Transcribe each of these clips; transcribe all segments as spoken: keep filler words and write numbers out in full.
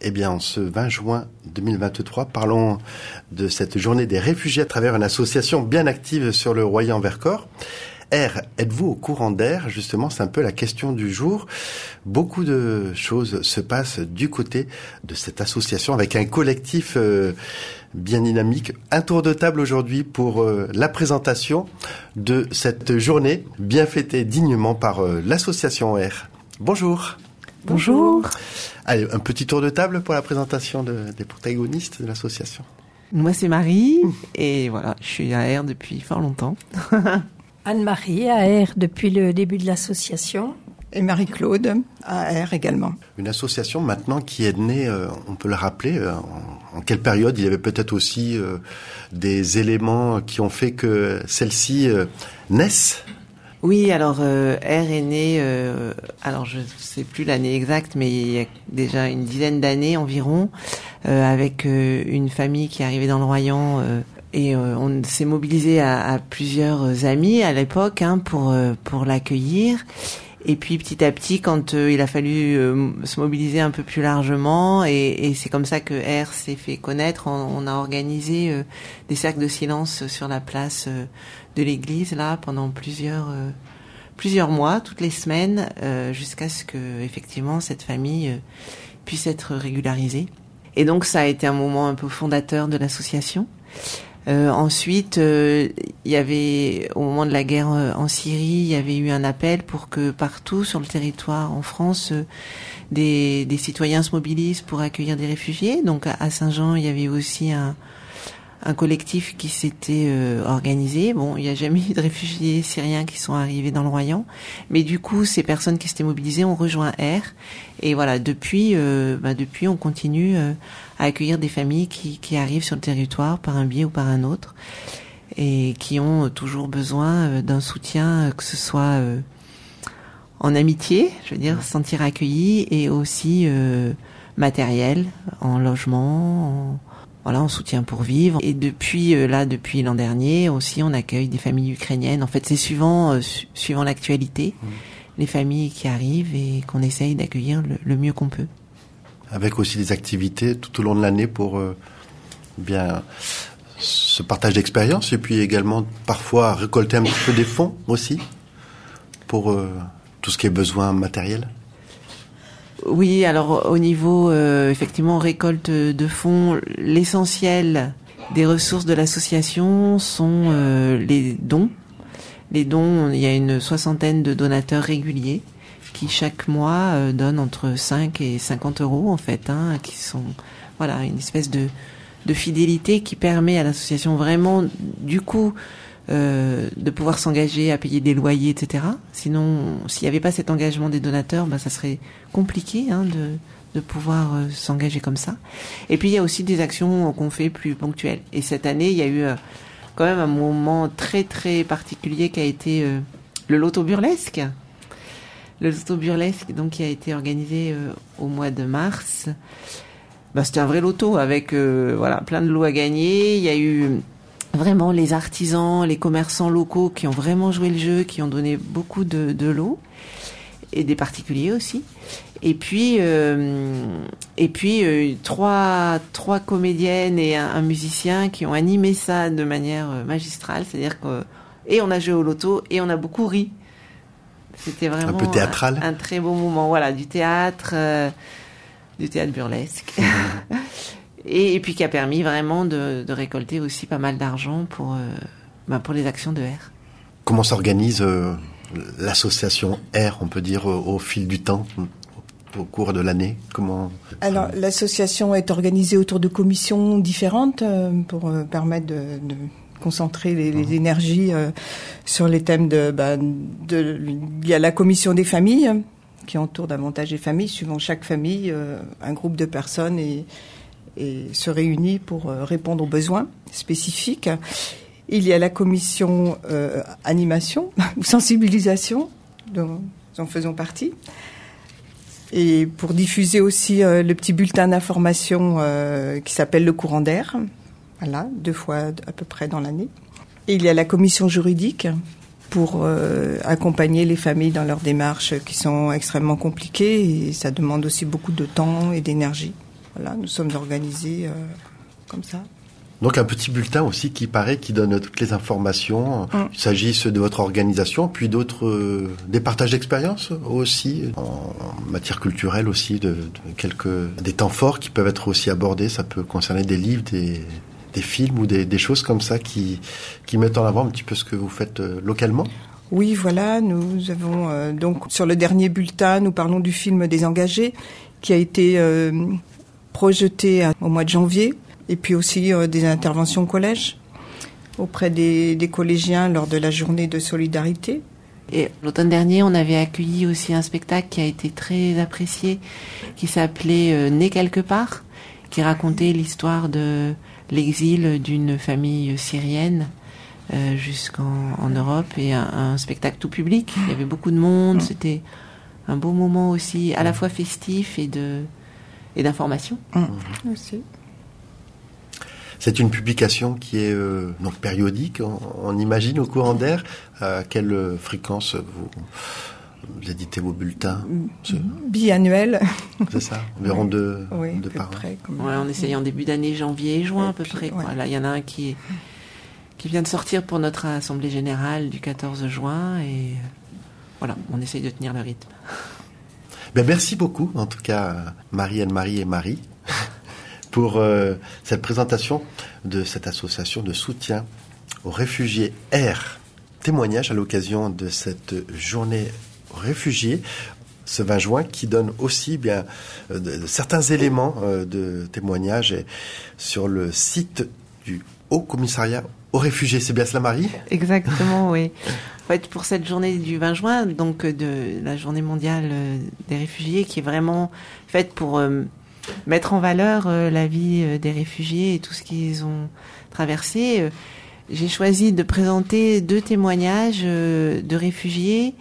Eh bien, en ce vingt juin deux mille vingt-trois, parlons de cette journée des réfugiés à travers une association bien active sur le Royan-Vercors. R, êtes-vous au courant d'R ? Justement, c'est un peu la question du jour. Beaucoup de choses se passent du côté de cette association avec un collectif euh, bien dynamique. Un tour de table aujourd'hui pour euh, la présentation de cette journée bien fêtée dignement par euh, l'association R. Bonjour. Bonjour. Allez, un petit tour de table pour la présentation de, des protagonistes de l'association. Moi, c'est Marie et voilà, je suis à R depuis fort longtemps. Anne-Marie, à R depuis le début de l'association. Et Marie-Claude, à R également. Une association maintenant qui est née, euh, on peut le rappeler, euh, en, en quelle période ? Il y avait peut-être aussi euh, des éléments qui ont fait que celle-ci euh, naisse ? Oui, alors euh, R est né, euh, alors je ne sais plus l'année exacte, mais il y a déjà une dizaine d'années environ, euh, avec euh, une famille qui est arrivée dans le Royan. Euh, Et euh, on s'est mobilisé à, à plusieurs amis à l'époque hein, pour euh, pour l'accueillir. Et puis petit à petit, quand euh, il a fallu euh, se mobiliser un peu plus largement, et, et c'est comme ça que R s'est fait connaître. On, on a organisé euh, des cercles de silence sur la place euh, de l'église là pendant plusieurs euh, plusieurs mois, toutes les semaines, euh, jusqu'à ce que effectivement cette famille euh, puisse être régularisée. Et donc ça a été un moment un peu fondateur de l'association. Euh, ensuite, euh, il y avait, au moment de la guerre euh, en Syrie, il y avait eu un appel pour que partout sur le territoire en France, euh, des, des citoyens se mobilisent pour accueillir des réfugiés. Donc à, à Saint-Jean, il y avait aussi un, un collectif qui s'était euh, organisé. Bon, il n'y a jamais eu de réfugiés syriens qui sont arrivés dans le Royan, mais du coup, ces personnes qui s'étaient mobilisées ont rejoint R. Et voilà, depuis, euh, bah, depuis, on continue euh, à accueillir des familles qui, qui arrivent sur le territoire par un biais ou par un autre, et qui ont toujours besoin euh, d'un soutien, que ce soit euh, en amitié, je veux dire, se sentir accueillis, et aussi euh, matériel, en logement, en Voilà, en soutien pour vivre. Et depuis euh, là, depuis l'an dernier aussi, on accueille des familles ukrainiennes. En fait, c'est suivant, euh, su- suivant l'actualité, mmh. les familles qui arrivent et qu'on essaye d'accueillir le, le mieux qu'on peut. Avec aussi des activités tout au long de l'année pour euh, bien ce partage d'expérience et puis également parfois récolter un petit peu des fonds aussi pour euh, tout ce qui est besoin matériel. Oui, alors au niveau, euh, effectivement, récolte de fonds, l'essentiel des ressources de l'association sont euh, les dons. Les dons, il y a une soixantaine de donateurs réguliers qui chaque mois euh, donnent entre cinq et cinquante euros en fait, hein, qui sont voilà une espèce de, de fidélité qui permet à l'association vraiment, du coup, Euh, de pouvoir s'engager à payer des loyers, et cetera. Sinon, s'il n'y avait pas cet engagement des donateurs, ben, ça serait compliqué hein, de, de pouvoir euh, s'engager comme ça. Et puis, il y a aussi des actions qu'on fait plus ponctuelles. Et cette année, il y a eu euh, quand même un moment très, très particulier qui a été euh, le loto burlesque. Le loto burlesque, donc, qui a été organisé euh, au mois de mars. Ben, c'était un vrai loto avec euh, voilà, plein de lots à gagner. Il y a eu vraiment les artisans, les commerçants locaux qui ont vraiment joué le jeu, qui ont donné beaucoup de, de lots, et des particuliers aussi. Et puis, euh, et puis euh, trois, trois comédiennes et un, un musicien qui ont animé ça de manière magistrale. C'est-à-dire que, et on a joué au loto et on a beaucoup ri. C'était vraiment un peu théâtral. Un, un très beau moment. Voilà, du théâtre, euh, du théâtre burlesque. Et, et puis qui a permis vraiment de, de récolter aussi pas mal d'argent pour, euh, ben pour les actions de R. Comment s'organise euh, l'association R, on peut dire, au, au fil du temps, au, au cours de l'année ? Comment Alors, l'association est organisée autour de commissions différentes euh, pour euh, permettre de, de concentrer les, les mmh. énergies euh, sur les thèmes de, bah, de... Il y a la commission des familles qui entoure davantage les familles. Suivant chaque famille, euh, un groupe de personnes et et se réunit pour euh, répondre aux besoins spécifiques. Il y a la commission euh, animation ou sensibilisation, dont nous en faisons partie, et pour diffuser aussi euh, le petit bulletin d'information euh, qui s'appelle le courant d'air, voilà, deux fois à peu près dans l'année. Et il y a la commission juridique pour euh, accompagner les familles dans leurs démarches qui sont extrêmement compliquées, et ça demande aussi beaucoup de temps et d'énergie. voilà, nous sommes organisés euh, comme ça. Donc un petit bulletin aussi qui paraît, qui donne toutes les informations. Mm. Il s'agisse de votre organisation, puis d'autres, euh, des partages d'expériences aussi, en matière culturelle aussi, de, de quelques, des temps forts qui peuvent être aussi abordés. Ça peut concerner des livres, des, des films ou des, des choses comme ça qui, qui mettent en avant un petit peu ce que vous faites euh, localement. Oui, voilà, nous avons euh, donc sur le dernier bulletin, nous parlons du film Des Engagés qui a été euh, projeté à, au mois de janvier. Et puis aussi euh, des interventions au collège auprès des, des collégiens lors de la journée de solidarité. Et l'automne dernier, on avait accueilli aussi un spectacle qui a été très apprécié, qui s'appelait euh, Né quelque part, qui racontait l'histoire de l'exil d'une famille syrienne euh, jusqu'en en Europe, et un, un spectacle tout public. Il y avait beaucoup de monde, c'était un beau moment aussi, à la fois festif et de et d'information. Mmh. Aussi. C'est une publication qui est euh, donc périodique, on, on imagine, au courant d'air. À quelle fréquence vous, vous éditez vos bulletins? C'est... Biannuel. C'est ça, environ oui. deux, oui, deux par an. Ouais, on essaye en début d'année, janvier et juin et à peu puis, près. Quoi. ouais. Là, il y en a un qui, est, qui vient de sortir pour notre assemblée générale du quatorze juin. Et voilà, on essaye de tenir le rythme. Ben, merci beaucoup, en tout cas, Marie-Anne-Marie et Marie, pour euh, cette présentation de cette association de soutien aux réfugiés R. Témoignage à l'occasion de cette journée aux réfugiés, ce vingt juin, qui donne aussi bien euh, de, de certains éléments euh, de témoignage et, sur le site du Haut Commissariat aux réfugiés. C'est bien cela, Marie ? Exactement, oui. En fait, pour cette journée du vingt juin, donc de la journée mondiale des réfugiés, qui est vraiment faite pour euh, mettre en valeur euh, la vie euh, des réfugiés et tout ce qu'ils ont traversé, euh, j'ai choisi de présenter deux témoignages euh, de réfugiés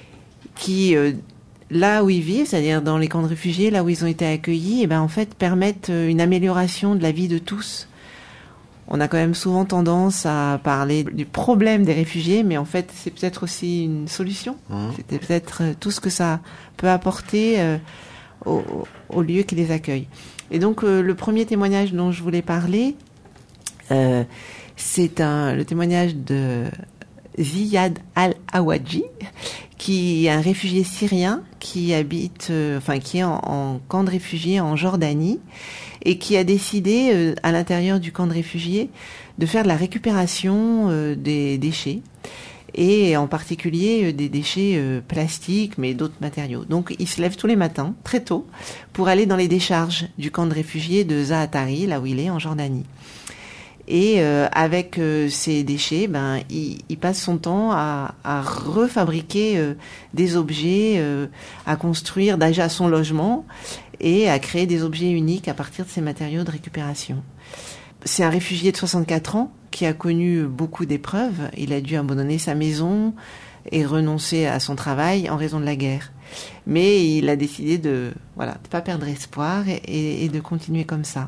qui, euh, là où ils vivent, c'est-à-dire dans les camps de réfugiés, là où ils ont été accueillis, et ben en fait permettent une amélioration de la vie de tous. On a quand même souvent tendance à parler du problème des réfugiés, mais en fait, c'est peut-être aussi une solution. Mmh. C'était peut-être tout ce que ça peut apporter euh, au, au lieu qui les accueille. Et donc, euh, le premier témoignage dont je voulais parler, euh, c'est un, le témoignage de Ziyad Al-Awadji, qui est un réfugié syrien qui habite, euh, enfin, qui est en, en camp de réfugiés en Jordanie, et qui a décidé, euh, à l'intérieur du camp de réfugiés, de faire de la récupération euh, des déchets, et en particulier euh, des déchets euh, plastiques, mais d'autres matériaux. Donc, il se lève tous les matins, très tôt, pour aller dans les décharges du camp de réfugiés de Zaatari, là où il est, en Jordanie. Et euh, avec euh, ces déchets, ben, il, il passe son temps à, à refabriquer euh, des objets, euh, à construire déjà son logement et à créer des objets uniques à partir de ces matériaux de récupération. C'est un réfugié de soixante-quatre ans qui a connu beaucoup d'épreuves. Il a dû abandonner sa maison et renoncer à son travail en raison de la guerre. Mais il a décidé de voilà, de pas perdre espoir et, et, et de continuer comme ça.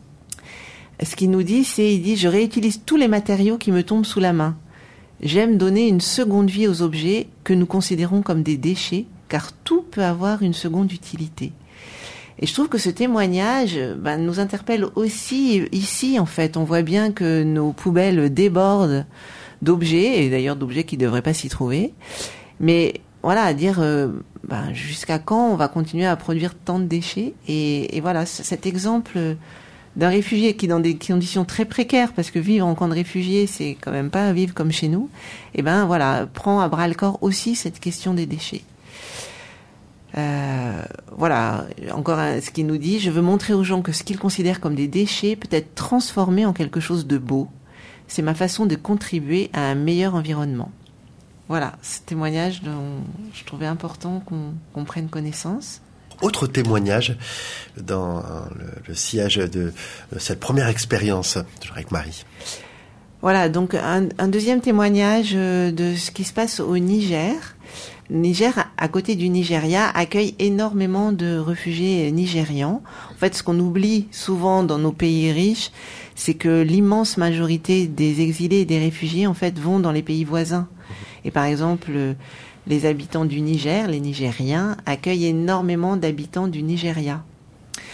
Ce qu'il nous dit, c'est, il dit, je réutilise tous les matériaux qui me tombent sous la main. J'aime donner une seconde vie aux objets que nous considérons comme des déchets, car tout peut avoir une seconde utilité. Et je trouve que ce témoignage ben, nous interpelle aussi ici, en fait. On voit bien que nos poubelles débordent d'objets, et d'ailleurs d'objets qui ne devraient pas s'y trouver. Mais voilà, à dire euh, ben, jusqu'à quand on va continuer à produire tant de déchets. Et, et voilà, cet exemple d'un réfugié qui est dans des conditions très précaires, parce que vivre en camp de réfugiés, c'est quand même pas vivre comme chez nous, et ben voilà, prend à bras le corps aussi cette question des déchets. Euh, voilà, encore un, ce qu'il nous dit, je veux montrer aux gens que ce qu'ils considèrent comme des déchets peut être transformé en quelque chose de beau. C'est ma façon de contribuer à un meilleur environnement. Voilà, ce témoignage dont je trouvais important qu'on, qu'on prenne connaissance. Autre témoignage dans le, le sillage de, de cette première expérience, toujours avec Marie. Voilà, donc un, un deuxième témoignage de ce qui se passe au Niger. Le Niger, à côté du Nigeria, accueille énormément de réfugiés nigérians. En fait, ce qu'on oublie souvent dans nos pays riches, c'est que l'immense majorité des exilés et des réfugiés, en fait, vont dans les pays voisins. Et par exemple, les habitants du Niger, les Nigériens, accueillent énormément d'habitants du Nigeria.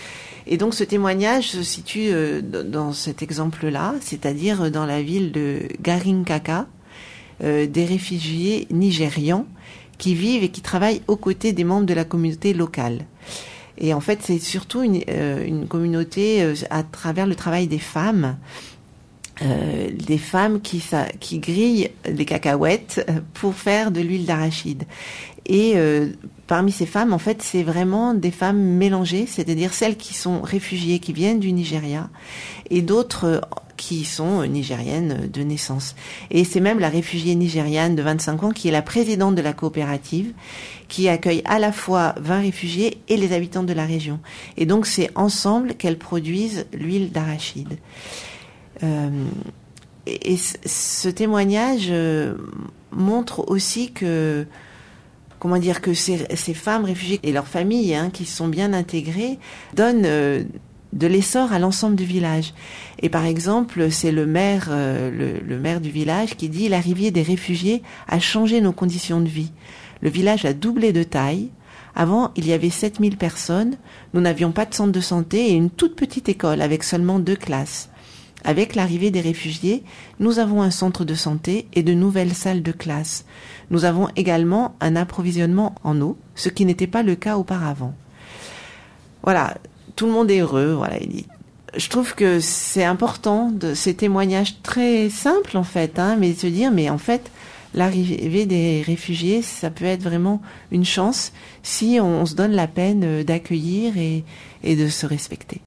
Et donc ce témoignage se situe euh, dans cet exemple-là, c'est-à-dire dans la ville de Garinkaka, euh, des réfugiés nigérians qui vivent et qui travaillent aux côtés des membres de la communauté locale. Et en fait, c'est surtout une, euh, une communauté euh, à travers le travail des femmes, euh, des femmes qui, ça, qui grillent les cacahuètes pour faire de l'huile d'arachide. Et euh, parmi ces femmes, en fait, c'est vraiment des femmes mélangées, c'est-à-dire celles qui sont réfugiées, qui viennent du Nigeria, et d'autres euh, qui sont nigériennes de naissance. Et c'est même la réfugiée nigériane de vingt-cinq ans qui est la présidente de la coopérative, qui accueille à la fois vingt réfugiés et les habitants de la région. Et donc c'est ensemble qu'elles produisent l'huile d'arachide. Euh, et, et ce témoignage euh, montre aussi que comment dire que ces, ces femmes réfugiées et leurs familles, hein, qui sont bien intégrées, donnent euh, de l'essor à l'ensemble du village. Et par exemple, c'est le maire, euh, le, le maire du village qui dit « L'arrivée des réfugiés a changé nos conditions de vie. Le village a doublé de taille. Avant, il y avait sept mille personnes. Nous n'avions pas de centre de santé et une toute petite école avec seulement deux classes. Avec l'arrivée des réfugiés, nous avons un centre de santé et de nouvelles salles de classe. Nous avons également un approvisionnement en eau, ce qui n'était pas le cas auparavant. » Voilà, tout le monde est heureux. Voilà, il dit. Je trouve que c'est important, de ces témoignages très simples en fait, hein, mais de se dire, mais en fait, l'arrivée des réfugiés, ça peut être vraiment une chance si on, on se donne la peine d'accueillir et, et de se respecter.